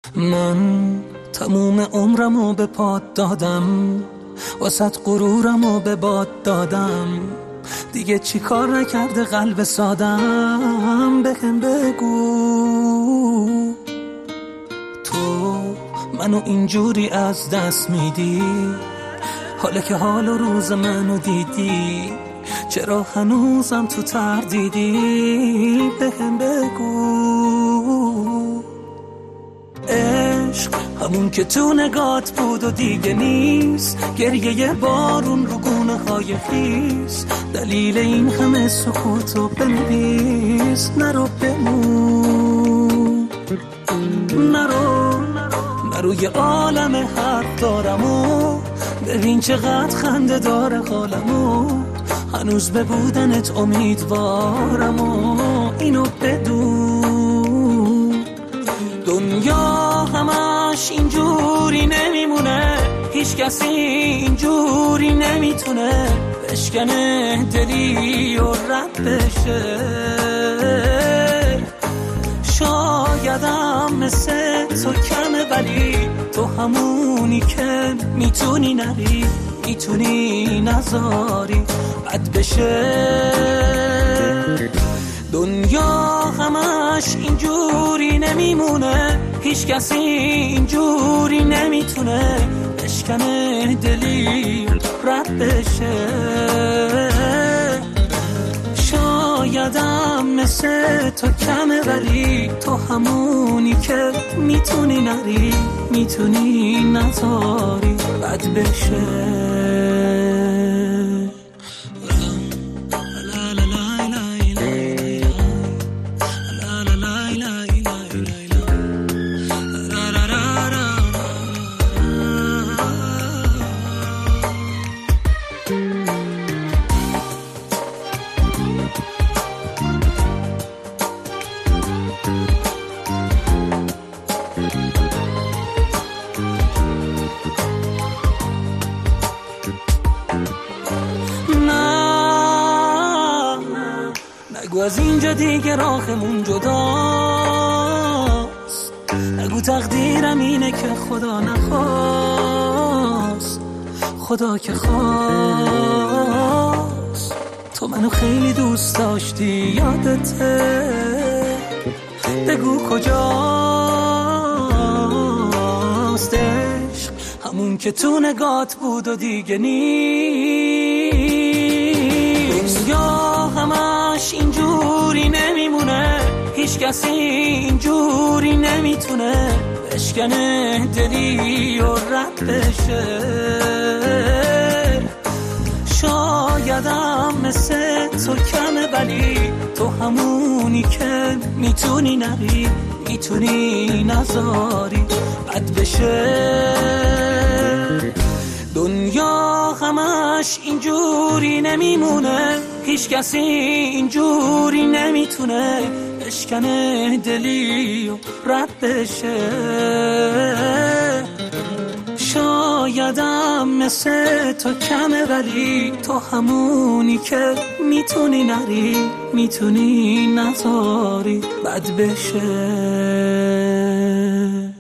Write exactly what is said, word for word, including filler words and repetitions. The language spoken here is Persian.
من تموم عمرمو به پات دادم، واسط غرورمو به باد دادم، دیگه چی کار نکرده قلب سادم؟ بهم بگو تو منو اینجوری از دست میدی، حالا که حال و روز منو دیدی، چرا هنوزم تو تردیدی؟ بهم بگو عشق همون که تو نگات بود و دیگه نیست، گریه یه بارون رو گونه های خیس، دلیل این همه سکوتو بنویس. نرو بمون، نرو نرو یه عالم حق دارم و ببین چقدر خنده داره حالمو، هنوز به بودنت امیدوارم و اینو بدون. دنیا همش اینجوری نمیمونه، هیچ کسی اینجوری نمیتونه بشکنه دلی و رد بشه. شایدم مثل تو کمه، ولی تو همونی که میتونی نری، میتونی نذاری بد بشه. دنیا همش اینجوری نمیمونه، هیچ کسی اینجوری نمیتونه بشکنه دلی رد بشه. شایدم مثل تو کمه، ولی تو همونی که میتونی نری، میتونی نذاری بد بشه. نگو از اینجا دیگه راهمون جداست، نگو تقدیرم اینه که خدا نخواست، خدا که خواست. تو منو خیلی دوست داشتی یادته، بگو کجاست عشق همون که تو نگات بود و دیگه نیست. یا همش اینجوری نمیمونه، هیچ کسی اینجوری نمیتونه بشکنه دلی و رد بشه. شایدم مثل تو کمه، ولی تو همونی که میتونی نری، میتونی نذاری بد بشه. دنیا همش اینجوری نمیمونه، هیچ کسی اینجوری نمیتونه بشکنه دلی و رد بشه. شایدم مثل تو کمه، ولی تو همونی که میتونی نری، میتونی نذاری بد بشه.